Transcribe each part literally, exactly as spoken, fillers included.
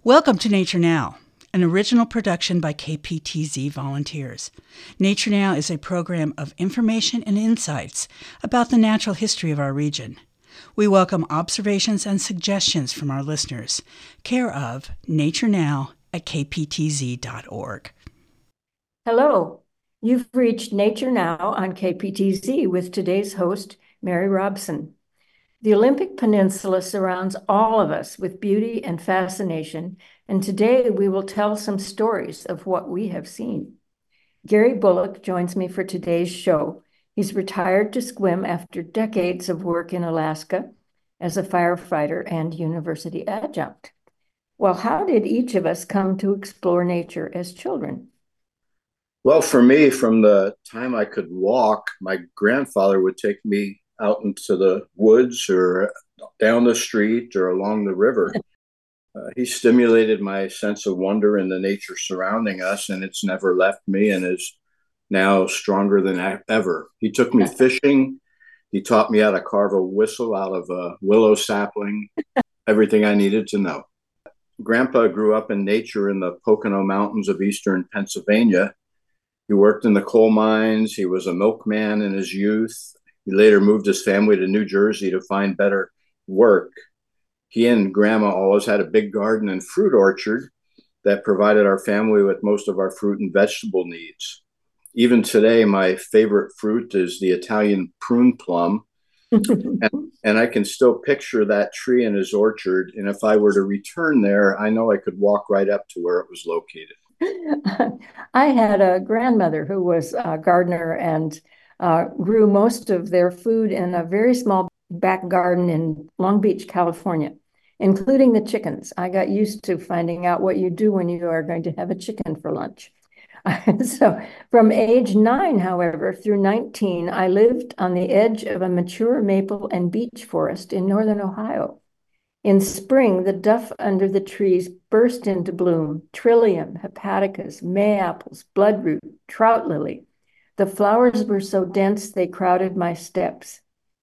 Welcome to Nature Now, an original production by K P T Z volunteers. Nature Now is a program of information and insights about the natural history of our region. We welcome observations and suggestions from our listeners. Care of Nature Now at k p t z dot org. Hello, you've reached Nature Now on K P T Z with today's host, Mary Robson. The Olympic Peninsula surrounds all of us with beauty and fascination, and today we will tell some stories of what we have seen. Gary Bullock joins me for today's show. He's retired to swim after decades of work in Alaska as a firefighter and university adjunct. Well, how did each of us come to explore nature as children? Well, for me, from the time I could walk, my grandfather would take me out into the woods or down the street or along the river. Uh, he stimulated my sense of wonder in the nature surrounding us, and it's never left me and is now stronger than ever. He took me fishing. He taught me how to carve a whistle out of a willow sapling, everything I needed to know. Grandpa grew up in nature in the Pocono Mountains of eastern Pennsylvania. He worked in the coal mines. He was a milkman in his youth. He later moved his family to New Jersey to find better work. He and Grandma always had a big garden and fruit orchard that provided our family with most of our fruit and vegetable needs. Even today, my favorite fruit is the Italian prune plum. and, and I can still picture that tree in his orchard. And if I were to return there, I know I could walk right up to where it was located. I had a grandmother who was a gardener and uh, grew most of their food in a very small back garden in Long Beach, California, including the chickens. I got used to finding out what you do when you are going to have a chicken for lunch. So from age nine, however, through nineteen, I lived on the edge of a mature maple and beech forest in northern Ohio. In spring, the duff under the trees burst into bloom: trillium, hepaticas, mayapples, bloodroot, trout lily. The flowers were so dense they crowded my steps.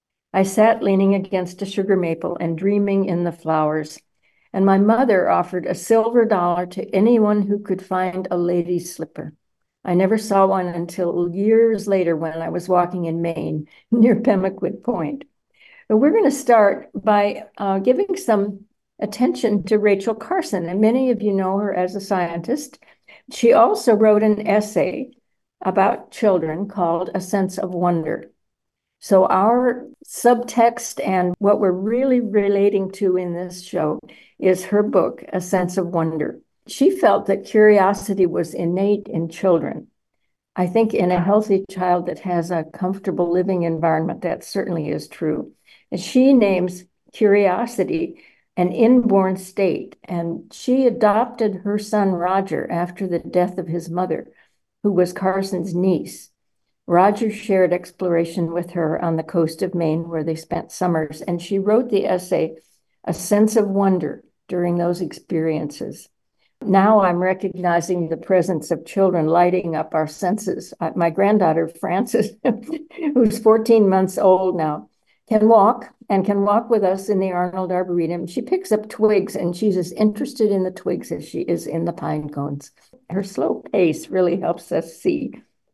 I sat leaning against a sugar maple and dreaming in the flowers, and my mother offered a silver dollar to anyone who could find a lady's slipper. I never saw one until years later when I was walking in Maine near Pemaquid Point. But we're going to start by uh, giving some attention to Rachel Carson, and many of you know her as a scientist. She also wrote an essay about children called A Sense of Wonder. So our subtext and what we're really relating to in this show is her book, A Sense of Wonder. She felt that curiosity was innate in children. I think in a healthy child that has a comfortable living environment, that certainly is true. And she names curiosity an inborn state, and she adopted her son Roger after the death of his mother, who was Carson's niece. Roger shared exploration with her on the coast of Maine, where they spent summers, and she wrote the essay, A Sense of Wonder, during those experiences. Now I'm recognizing the presence of children lighting up our senses. My granddaughter, Frances, who's fourteen months old now, can walk and can walk with us in the Arnold Arboretum. She picks up twigs, and she's as interested in the twigs as she is in the pine cones. Her slow pace really helps us see.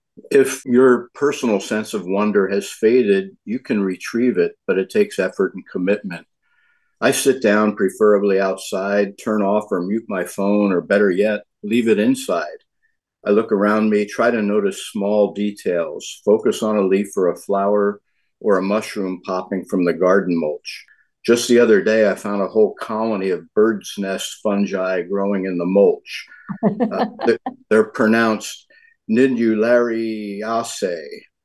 If your personal sense of wonder has faded, you can retrieve it, but it takes effort and commitment. I sit down, preferably outside, turn off or mute my phone, or better yet, leave it inside. I look around me, try to notice small details, focus on a leaf or a flower or a mushroom popping from the garden mulch. Just the other day, I found a whole colony of bird's nest fungi growing in the mulch. Uh, they're, they're pronounced Nidulariaceae.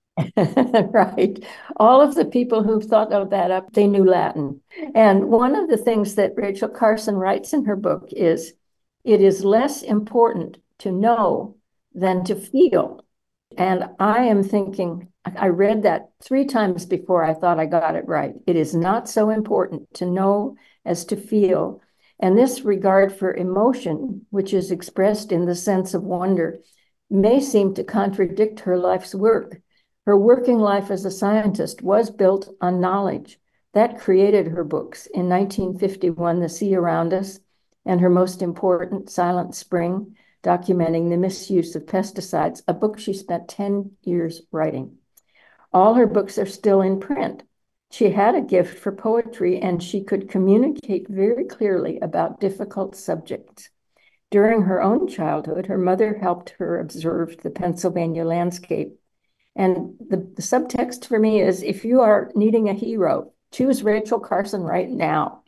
Right. All of the people who thought of that up, they knew Latin. And one of the things that Rachel Carson writes in her book is, it is less important to know than to feel. And I am thinking, I read that three times before I thought I got it right. It is not so important to know as to feel. And this regard for emotion, which is expressed in the sense of wonder, may seem to contradict her life's work. Her working life as a scientist was built on knowledge. That created her books. In nineteen fifty-one, The Sea Around Us, and her most important, Silent Spring, documenting the misuse of pesticides, a book she spent ten years writing. All her books are still in print. She had a gift for poetry, and she could communicate very clearly about difficult subjects. During her own childhood, her mother helped her observe the Pennsylvania landscape. And the, the subtext for me is, if you are needing a hero, choose Rachel Carson right now.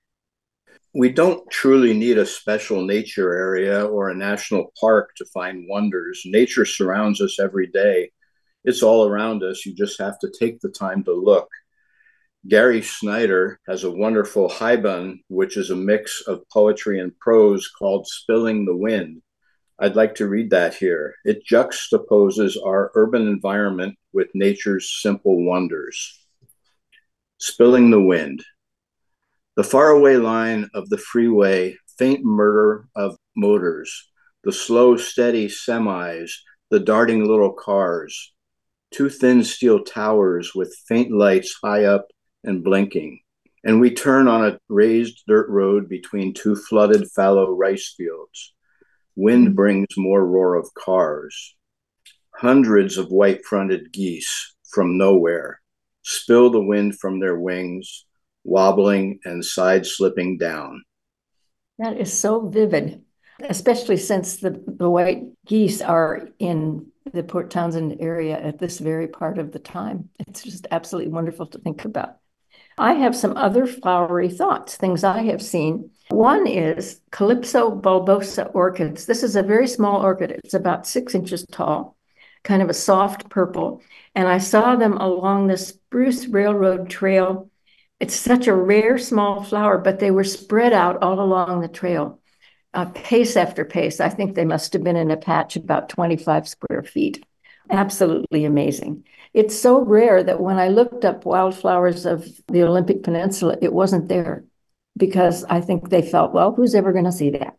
We don't truly need a special nature area or a national park to find wonders. Nature surrounds us every day. It's all around us. You just have to take the time to look. Gary Snyder has a wonderful haibun, which is a mix of poetry and prose, called Spilling the Wind. I'd like to read that here. It juxtaposes our urban environment with nature's simple wonders. Spilling the Wind. The faraway line of the freeway, faint murmur of motors, the slow, steady semis, the darting little cars, two thin steel towers with faint lights high up and blinking. And we turn on a raised dirt road between two flooded fallow rice fields. Wind brings more roar of cars. Hundreds of white-fronted geese from nowhere spill the wind from their wings, wobbling and side-slipping down. That is so vivid, especially since the, the white geese are in the Port Townsend area at this very part of the time. It's just absolutely wonderful to think about. I have some other flowery thoughts, things I have seen. One is Calypso bulbosa orchids. This is a very small orchid. It's about six inches tall, kind of a soft purple. And I saw them along the Spruce Railroad Trail. It's such a rare small flower, but they were spread out all along the trail, uh, pace after pace. I think they must have been in a patch about twenty-five square feet. Absolutely amazing. It's so rare that when I looked up wildflowers of the Olympic Peninsula, it wasn't there, because I think they felt, well, who's ever going to see that?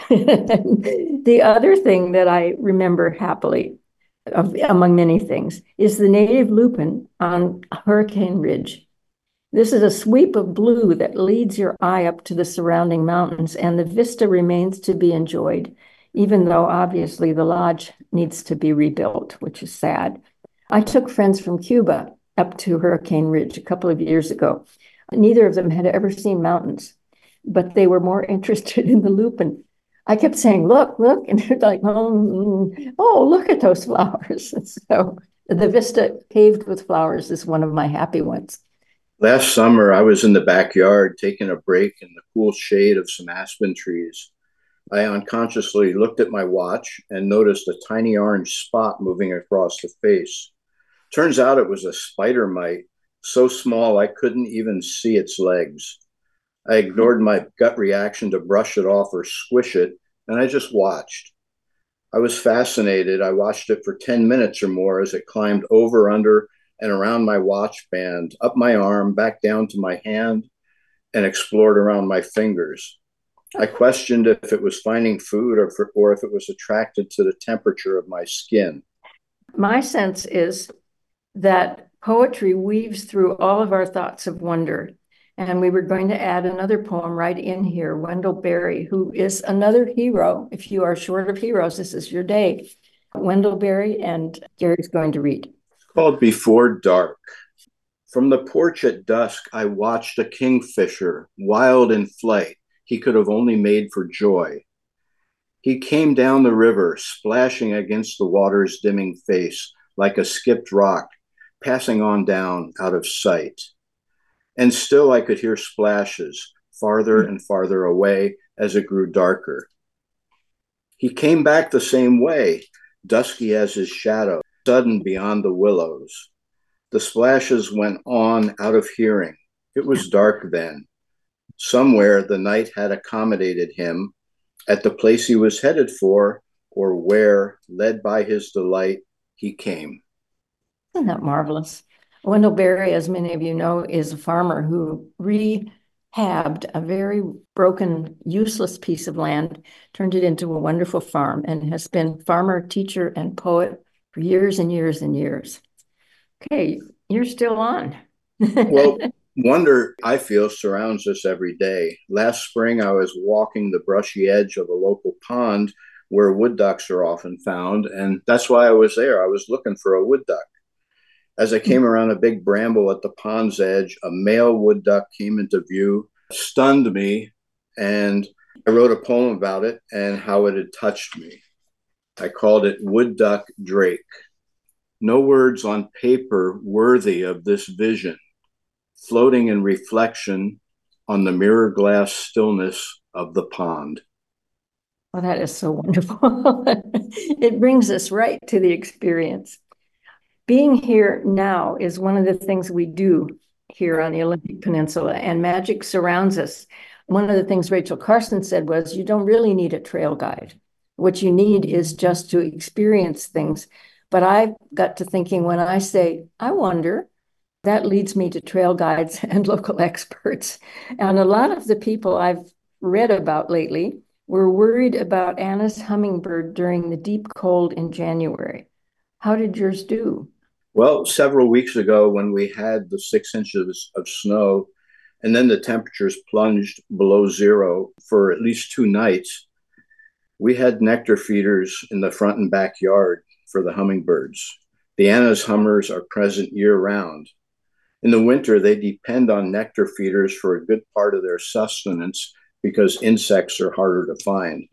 The other thing that I remember happily, of, among many things, is the native lupin on Hurricane Ridge. This is a sweep of blue that leads your eye up to the surrounding mountains, and the vista remains to be enjoyed, even though obviously the lodge needs to be rebuilt, which is sad. I took friends from Cuba up to Hurricane Ridge a couple of years ago. Neither of them had ever seen mountains, but they were more interested in the lupin. I kept saying, look, look, and they're like, oh, oh, look at those flowers. So the vista paved with flowers is one of my happy ones. Last summer, I was in the backyard taking a break in the cool shade of some aspen trees. I unconsciously looked at my watch and noticed a tiny orange spot moving across the face. Turns out it was a spider mite, so small I couldn't even see its legs. I ignored my gut reaction to brush it off or squish it, and I just watched. I was fascinated. I watched it for ten minutes or more as it climbed over, under, and around my watch band, up my arm, back down to my hand, and explored around my fingers. I questioned if it was finding food or, for, or if it was attracted to the temperature of my skin. My sense is that poetry weaves through all of our thoughts of wonder. And we were going to add another poem right in here, Wendell Berry, who is another hero. If you are short of heroes, this is your day. Wendell Berry, and Gary's going to read. It's called Before Dark. From the porch at dusk, I watched a kingfisher, wild in flight. He could have only made for joy. He came down the river, splashing against the water's dimming face like a skipped rock, passing on down out of sight. And still I could hear splashes farther and farther away as it grew darker. He came back the same way, dusky as his shadow, sudden beyond the willows. The splashes went on out of hearing. It was dark then. Somewhere the night had accommodated him at the place he was headed for, or where, led by his delight, he came. Isn't that marvelous? Wendell Berry, as many of you know, is a farmer who rehabbed a very broken, useless piece of land, turned it into a wonderful farm, and has been farmer, teacher, and poet for years and years and years. Okay, you're still on. Well, Wonder, I feel, surrounds us every day. Last spring, I was walking the brushy edge of a local pond where wood ducks are often found, and that's why I was there. I was looking for a wood duck. As I came around a big bramble at the pond's edge, a male wood duck came into view, stunned me, and I wrote a poem about it and how it had touched me. I called it Wood Duck Drake. No words on paper worthy of this vision, floating in reflection on the mirror glass stillness of the pond. Well, that is so wonderful. It brings us right to the experience. Being here now is one of the things we do here on the Olympic Peninsula, and magic surrounds us. One of the things Rachel Carson said was, you don't really need a trail guide. What you need is just to experience things. But I got to thinking, when I say, I wonder, that leads me to trail guides and local experts. And a lot of the people I've read about lately were worried about Anna's hummingbird during the deep cold in January. How did yours do? Well, several weeks ago, when we had the six inches of snow, and then the temperatures plunged below zero for at least two nights, we had nectar feeders in the front and backyard for the hummingbirds. The Anna's hummers are present year-round. In the winter, they depend on nectar feeders for a good part of their sustenance because insects are harder to find.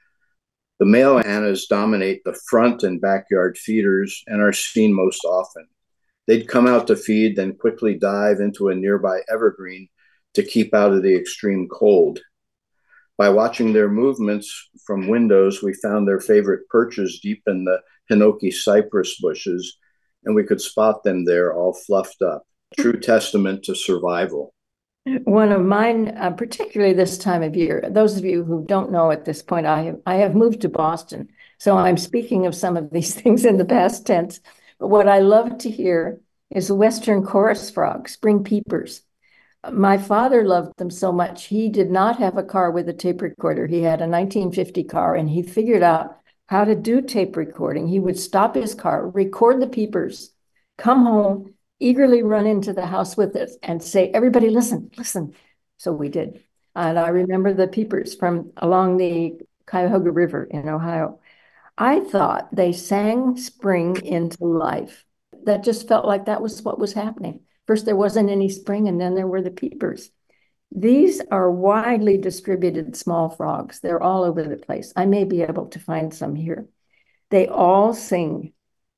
The male Annas dominate the front and backyard feeders and are seen most often. They'd come out to feed, then quickly dive into a nearby evergreen to keep out of the extreme cold. By watching their movements from windows, we found their favorite perches deep in the hinoki cypress bushes, and we could spot them there all fluffed up. True testament to survival. One of mine, uh, particularly this time of year, those of you who don't know at this point, I have, I have moved to Boston. So I'm speaking of some of these things in the past tense. But what I love to hear is the Western chorus frog, spring peepers. My father loved them so much, he did not have a car with a tape recorder. He had a nineteen fifty car, and he figured out how to do tape recording. He would stop his car, record the peepers, come home, eagerly run into the house with it and say, everybody listen, listen. So we did. And I remember the peepers from along the Cuyahoga River in Ohio. I thought they sang spring into life. That just felt like that was what was happening. First, there wasn't any spring, and then there were the peepers. These are widely distributed small frogs. They're all over the place. I may be able to find some here. They all sing.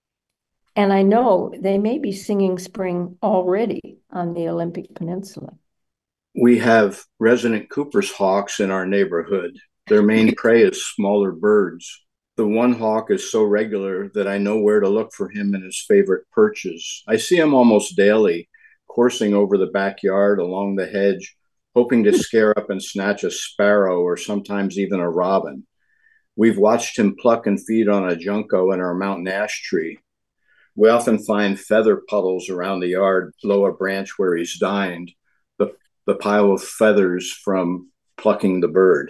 And I know they may be singing spring already on the Olympic Peninsula. We have resident Cooper's hawks in our neighborhood. Their main prey is smaller birds. The one hawk is so regular that I know where to look for him in his favorite perches. I see him almost daily, coursing over the backyard along the hedge, hoping to scare up and snatch a sparrow or sometimes even a robin. We've watched him pluck and feed on a junco in our mountain ash tree. We often find feather puddles around the yard below a branch where he's dined, the, the pile of feathers from plucking the bird.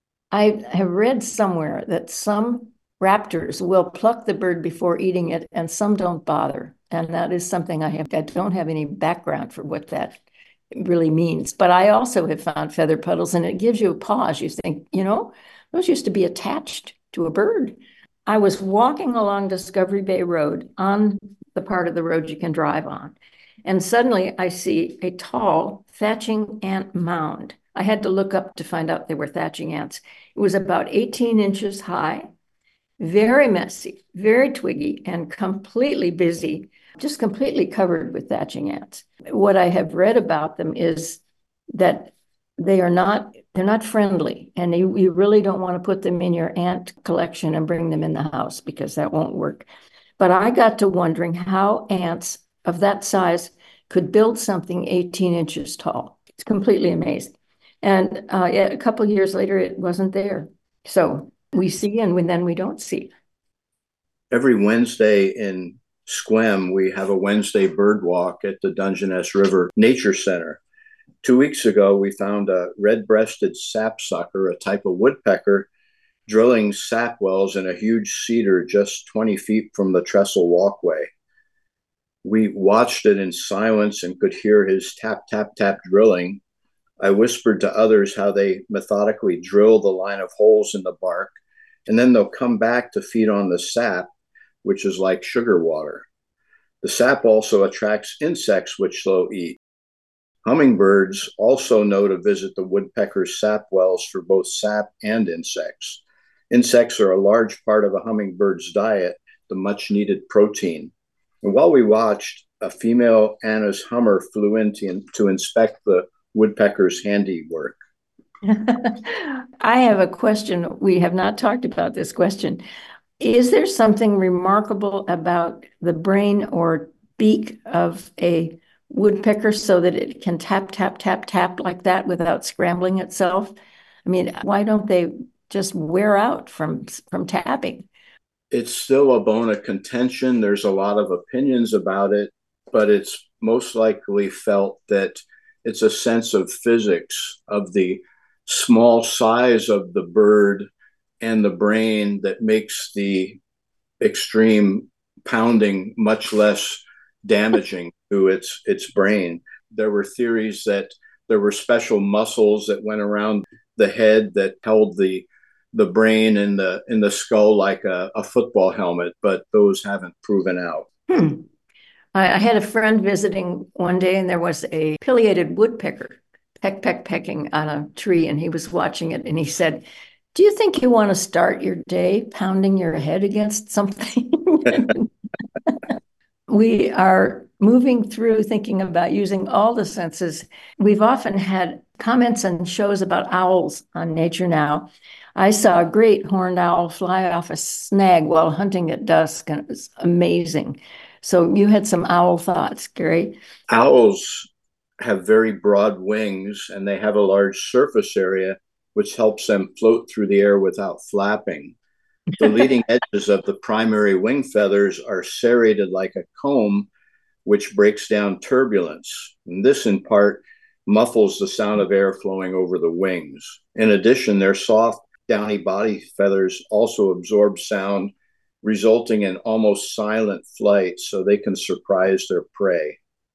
I have read somewhere that some raptors will pluck the bird before eating it, and some don't bother. And that is something I have, I don't have any background for what that really means. But I also have found feather puddles, and it gives you a pause. You think, you know, those used to be attached to a bird. I was walking along Discovery Bay Road on the part of the road you can drive on. And suddenly I see a tall thatching ant mound. I had to look up to find out they were thatching ants. It was about eighteen inches high, very messy, very twiggy, and completely busy, just completely covered with thatching ants. What I have read about them is that they are not, they're not friendly, and you, you really don't want to put them in your ant collection and bring them in the house because that won't work. But I got to wondering how ants of that size could build something eighteen inches tall. It's completely amazing. And uh, a couple of years later, it wasn't there. So we see, and then we don't see. Every Wednesday in Sequim, we have a Wednesday bird walk at the Dungeness River Nature Center. Two weeks ago, we found a red-breasted sapsucker, a type of woodpecker, drilling sap wells in a huge cedar just twenty feet from the trestle walkway. We watched it in silence and could hear his tap, tap, tap drilling. I whispered to others how they methodically drill the line of holes in the bark, and then they'll come back to feed on the sap, which is like sugar water. The sap also attracts insects, which they'll eat. Hummingbirds also know to visit the woodpecker's sap wells for both sap and insects. Insects are a large part of a hummingbird's diet, the much needed protein. And while we watched, a female Anna's hummer flew in to, to inspect the woodpecker's handiwork. I have a question. We have not talked about this question. Is there something remarkable about the brain or beak of a woodpecker so that it can tap, tap, tap, tap like that without scrambling itself? I mean, why don't they just wear out from, from tapping? It's still a bone of contention. There's a lot of opinions about it, but it's most likely felt that it's a sense of physics of the small size of the bird and the brain that makes the extreme pounding much less damaging to its its brain. There were theories that there were special muscles that went around the head that held the the brain in the in the skull like a, a football helmet, but those haven't proven out. Hmm. I, I had a friend visiting one day, and there was a pileated woodpecker peck, peck, pecking on a tree, and he was watching it, and he said, "Do you think you want to start your day pounding your head against something?" We are moving through thinking about using all the senses. We've often had comments and shows about owls on Nature Now. I saw a great horned owl fly off a snag while hunting at dusk, and it was amazing. So you had some owl thoughts, Gary? Owls have very broad wings, and they have a large surface area, which helps them float through the air without flapping. The leading edges of the primary wing feathers are serrated like a comb, which breaks down turbulence. And this, in part, muffles the sound of air flowing over the wings. In addition, their soft, downy body feathers also absorb sound, resulting in almost silent flight so they can surprise their prey.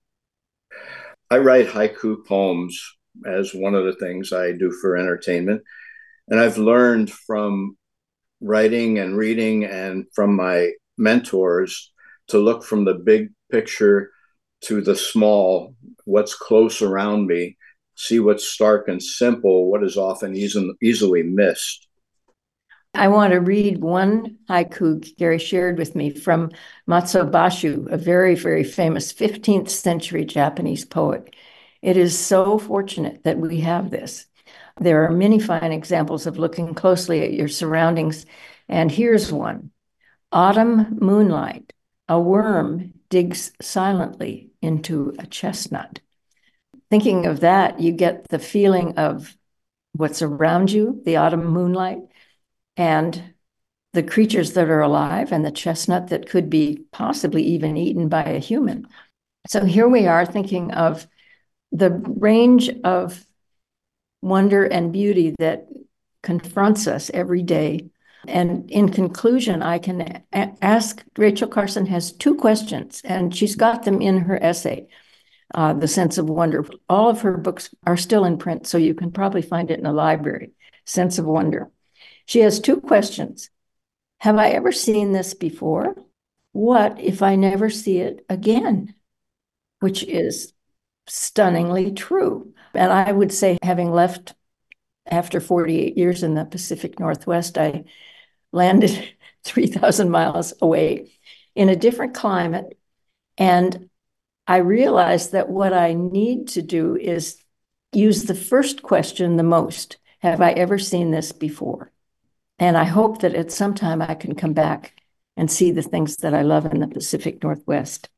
I write haiku poems as one of the things I do for entertainment. And I've learned from writing and reading and from my mentors to look from the big picture to the small, what's close around me, see what's stark and simple, what is often easy, easily missed. I want to read one haiku Gary shared with me from Matsuo Basho, a very, very famous fifteenth century Japanese poet. It is so fortunate that we have this. There are many fine examples of looking closely at your surroundings, and here's one. Autumn moonlight, a worm digs silently into a chestnut. Thinking of that, you get the feeling of what's around you, the autumn moonlight, and the creatures that are alive, and the chestnut that could be possibly even eaten by a human. So here we are thinking of the range of wonder and beauty that confronts us every day. And in conclusion, I can a- ask, Rachel Carson has two questions, and she's got them in her essay, uh, The Sense of Wonder. All of her books are still in print, so you can probably find it in a library, Sense of Wonder. She has two questions. Have I ever seen this before? What if I never see it again? Which is stunningly true. And I would say, having left after forty-eight years in the Pacific Northwest, I landed three thousand miles away in a different climate. And I realized that what I need to do is use the first question the most. Have I ever seen this before? And I hope that at some time I can come back and see the things that I love in the Pacific Northwest.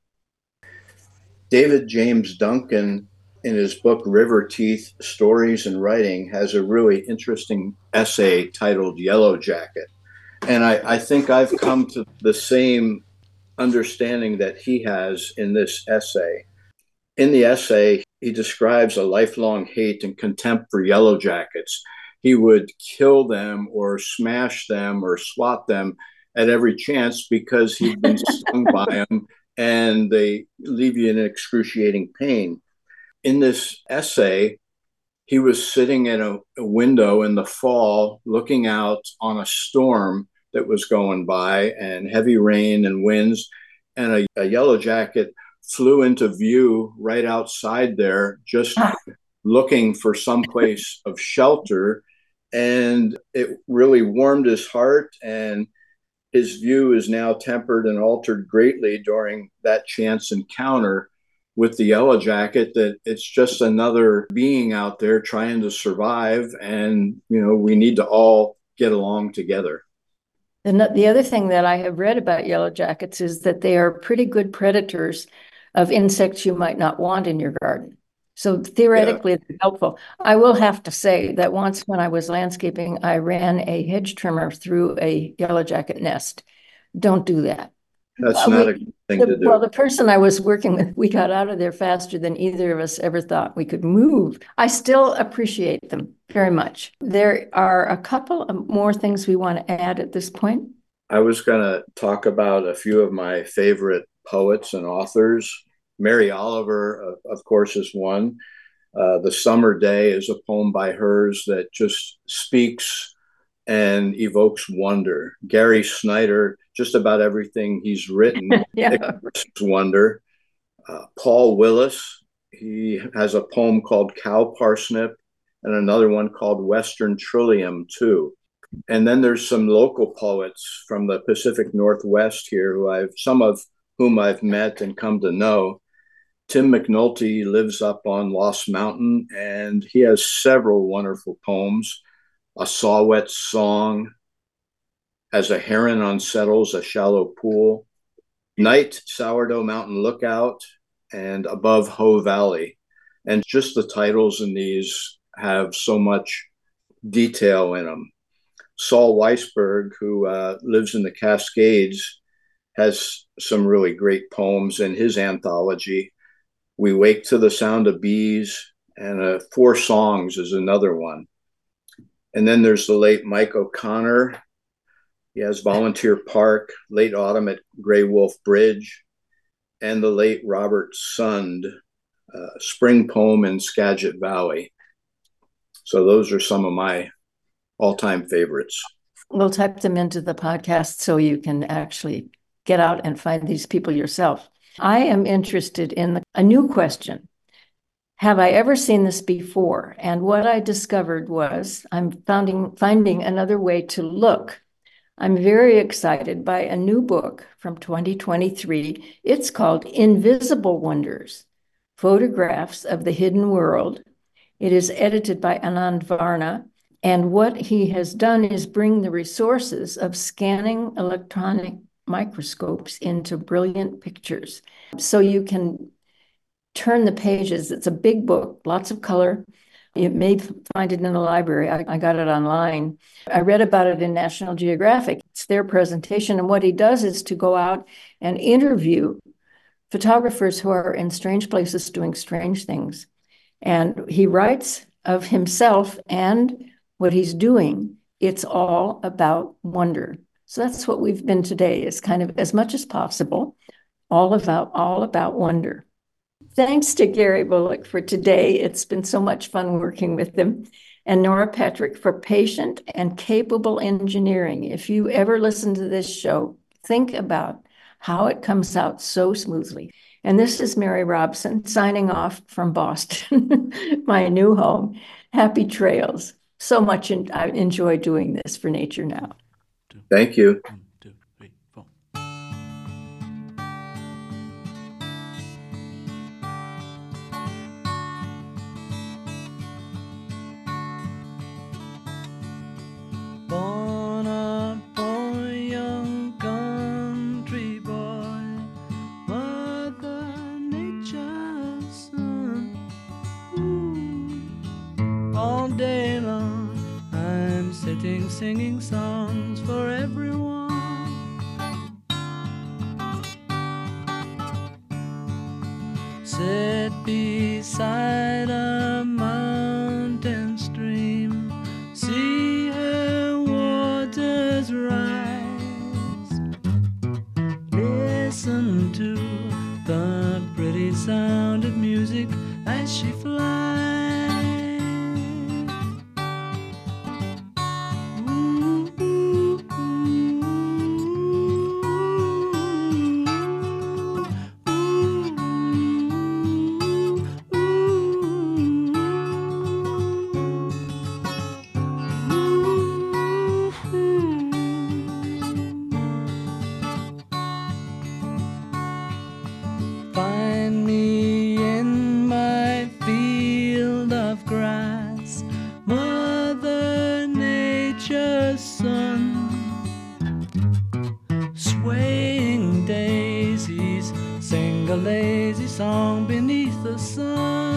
David James Duncan, in his book River Teeth, Stories and Writing, has a really interesting essay titled Yellow Jacket. And I, I think I've come to the same understanding that he has in this essay. In the essay, he describes a lifelong hate and contempt for Yellow Jackets. He would kill them or smash them or swat them at every chance because he'd been stung by them, and they leave you in excruciating pain. In this essay, he was sitting in a, a window in the fall looking out on a storm that was going by and heavy rain and winds, and a, a yellow jacket flew into view right outside there, just looking for some place of shelter. And it really warmed his heart, and his view is now tempered and altered greatly during that chance encounter with the yellow jacket, that it's just another being out there trying to survive. And, you know, we need to all get along together. And the other thing that I have read about yellow jackets is that they are pretty good predators of insects you might not want in your garden. So theoretically, yeah. They're helpful. I will have to say that once when I was landscaping, I ran a hedge trimmer through a yellow jacket nest. Don't do that. That's uh, not we, a good thing the, to do. Well, the person I was working with, we got out of there faster than either of us ever thought we could move. I still appreciate them very much. There are a couple of more things we want to add at this point. I was going to talk about a few of my favorite poets and authors. Mary Oliver, of course, is one. Uh, The Summer Day is a poem by hers that just speaks and evokes wonder. Gary Snyder, just about everything he's written yeah. expresses wonder. Uh, Paul Willis, he has a poem called Cow Parsnip and another one called Western Trillium too. And then there's some local poets from the Pacific Northwest here who I've, some of whom I've met and come to know. Tim McNulty lives up on Lost Mountain, and he has several wonderful poems. A Saw-Whet Song, As a Heron Unsettles a Shallow Pool, Night, Sourdough Mountain Lookout, and Above Hoh Valley. And just the titles in these have so much detail in them. Saul Weisberg, who uh, lives in the Cascades, has some really great poems in his anthology. We Wake to the Sound of Bees, and uh, Four Songs is another one. And then there's the late Mike O'Connor. He has Volunteer Park, Late Autumn at Gray Wolf Bridge, and the late Robert Sund, uh, Spring Poem in Skagit Valley. So those are some of my all-time favorites. We'll type them into the podcast so you can actually get out and find these people yourself. I am interested in the, a new question. Have I ever seen this before? And what I discovered was I'm finding, finding another way to look. I'm very excited by a new book from twenty twenty-three. It's called Invisible Wonders, Photographs of the Hidden World. It is edited by Anand Varna. And what he has done is bring the resources of scanning electronic microscopes into brilliant pictures. So you can turn the pages. It's a big book, lots of color. You may find it in the library. I, I got it online. I read about it in National Geographic. It's their presentation. And what he does is to go out and interview photographers who are in strange places doing strange things. And he writes of himself and what he's doing. It's all about wonder. So that's what we've been today, is kind of as much as possible, all about, all about wonder. Thanks to Gary Bullock for today. It's been so much fun working with them. And Nora Patrick for patient and capable engineering. If you ever listen to this show, think about how it comes out so smoothly. And this is Mary Robson signing off from Boston, my new home. Happy trails. So much in, I enjoy doing this for Nature Now. Thank you. One, two, three, four. Born a boy, young country boy, Mother Nature's son. Ooh. All day long I'm sitting singing songs for everyone. Sit beside a mountain stream, see her waters rise, listen to the as she flies. Find me in my field of grass, Mother Nature's son. Swaying daisies sing a lazy song beneath the sun.